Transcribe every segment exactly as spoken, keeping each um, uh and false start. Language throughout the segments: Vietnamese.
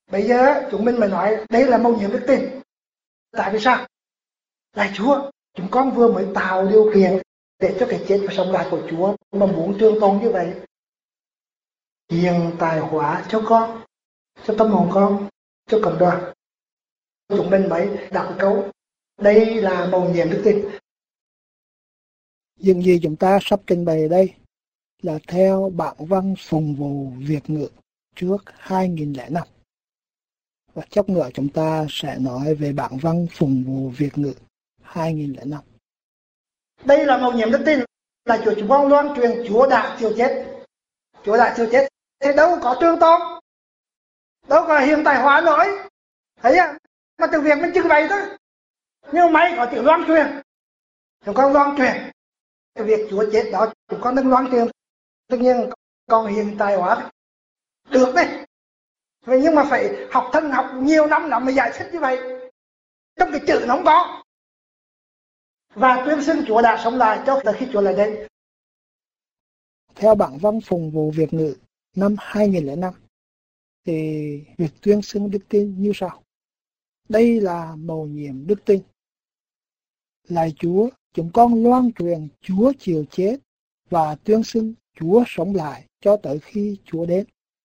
Bây giờ chúng mình mới nói đây là mầu nhiệm đức tin. Tại vì sao? Lạy Chúa, chúng con vừa mới tạo điều kiện để cho cái chết và sống lại của Chúa mà muốn trường tồn như vậy. Hiện tại hóa cho con, cho tâm hồn con, cho cộng đoàn. Chúng mình mới đặt câu đây là mầu nhiệm đức tin. Những gì chúng ta sắp trình bày đây là theo bản văn Phụng vụ Việt ngữ trước hai nghìn lẻ năm. Và chốc nữa chúng ta sẽ nói về bản văn Phụng vụ Việt ngữ hai nghìn lẻ năm. Đây là mầu nhiệm đức tin, là Chúa chúng con loan truyền Chúa đã chịu chết. Chúa đã chịu chết, thế đâu có tương tôn, đâu có hiện tại hóa nổi. Thấy à? Mà từ việc mình chừng vậy thôi. Nhưng may có chữ loan truyền. Chúng con loan truyền cái việc Chúa chết đó, chúng con đang loan truyền. Tất nhiên còn hiện tại hóa được đấy. Nhưng mà phải học thân học nhiều năm lắm mới giải thích như vậy. Trong cái chữ nó không có. Và tuyên xưng Chúa đã sống lại cho tới khi Chúa lại đến. Theo bản văn Phụng vụ Việt ngữ năm hai nghìn lẻ năm thì việc tuyên xưng đức tin như sau. Đây là mầu nhiệm đức tin. Lạy Chúa, chúng con loan truyền Chúa chịu chết và tuyên xưng Chúa sống lại cho tới khi Chúa đến.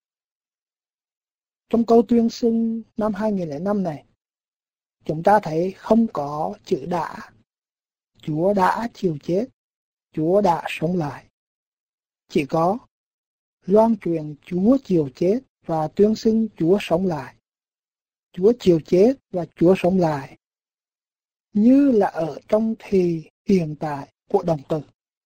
Trong câu tuyên xưng năm hai nghìn lẻ năm này, chúng ta thấy không có chữ đã. Chúa đã chịu chết, Chúa đã sống lại. Chỉ có loan truyền Chúa chịu chết và tuyên xưng Chúa sống lại. Chúa chịu chết và Chúa sống lại như là ở trong thì hiện tại của động từ.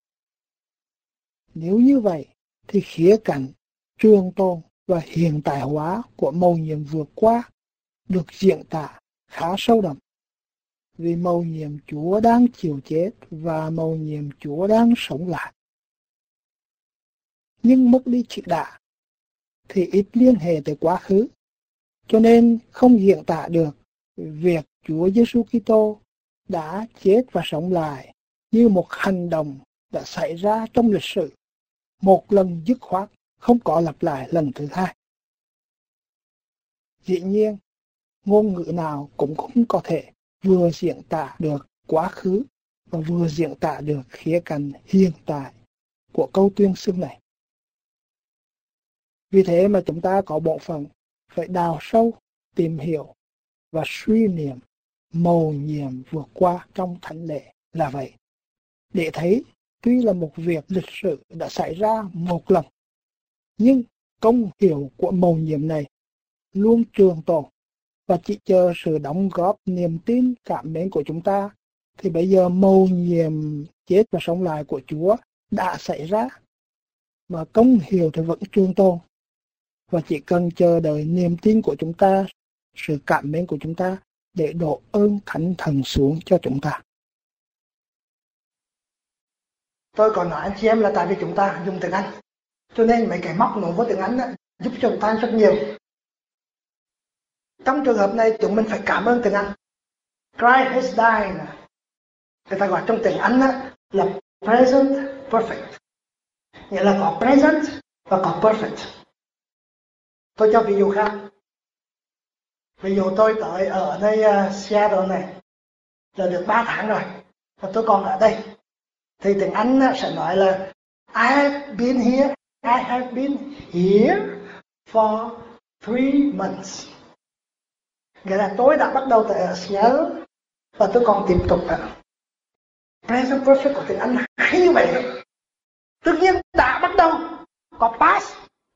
Nếu như vậy thì khía cạnh trường tồn và hiện tại hóa của mầu nhiệm vừa qua được diễn tả khá sâu đậm. Vì mầu nhiệm Chúa đang chịu chết và mầu nhiệm Chúa đang sống lại. Nhưng mất đi chữ đã thì ít liên hệ tới quá khứ, cho nên không diễn tả được việc Chúa Giêsu Kitô đã chết và sống lại như một hành động đã xảy ra trong lịch sử, một lần dứt khoát, không có lặp lại lần thứ hai. Dĩ nhiên, ngôn ngữ nào cũng không có thể vừa diễn tả được quá khứ và vừa diễn tả được khía cạnh hiện tại của câu tuyên xưng này. Vì thế mà chúng ta có bộ phận phải đào sâu, tìm hiểu và suy niệm mầu nhiệm vượt qua trong thánh lễ là vậy. Để thấy tuy là một việc lịch sử đã xảy ra một lần, nhưng công hiệu của mầu nhiệm này luôn trường tồn và chỉ chờ sự đóng góp niềm tin cảm mến của chúng ta thì bây giờ mầu nhiệm chết và sống lại của Chúa đã xảy ra và công hiệu thì vẫn trường tồn. Và chỉ cần chờ đợi niềm tin của chúng ta, sự cảm mến của chúng ta để đổ ơn Thánh Thần xuống cho chúng ta. Tôi còn nói anh chị em là tại vì chúng ta dùng tiếng Anh, cho nên mấy cái móc nối của tiếng Anh đó, giúp cho chúng ta rất nhiều. Trong trường hợp này chúng mình phải cảm ơn tiếng Anh. Christ has died. Người ta gọi trong tiếng Anh đó, là present perfect. Nghĩa là có present và có perfect. Tôi cho ví dụ khác. Ví dụ tôi tới ở đây uh, Seattle này là được ba tháng rồi và tôi còn ở đây. Thì tiếng Anh sẽ nói là I have been here, I have been here for three months. Nghĩa là tôi đã bắt đầu tại ở Seattle và tôi còn tiếp tục ở. Present perfect của tiếng Anh là hay như vậy. Tất nhiên đã bắt đầu, có past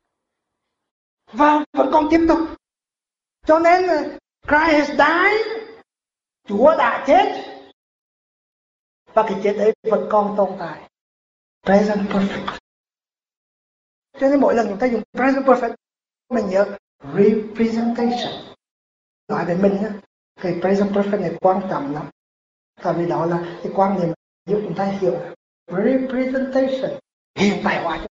và vẫn còn tiếp tục. Cho nên Christ has died, Chúa đã chết và cái chết ấy vẫn còn tồn tại. Present perfect. Cho nên mỗi lần chúng ta dùng present perfect mình nhớ representation. Nói về mình cái present perfect này quan trọng lắm. Tại vì đó là cái quan niệm giúp chúng ta hiểu representation, hiện tại hóa.